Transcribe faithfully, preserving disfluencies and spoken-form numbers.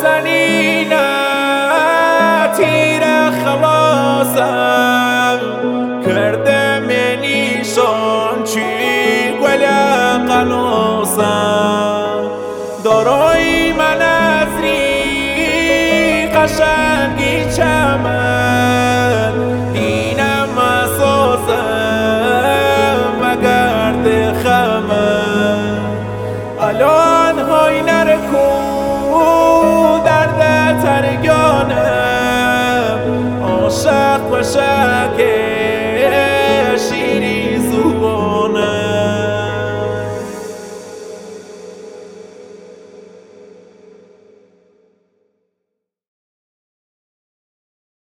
سنینه تیر خلاصم کرده منیشان چی گل قناصم دارای من از ری قشنگ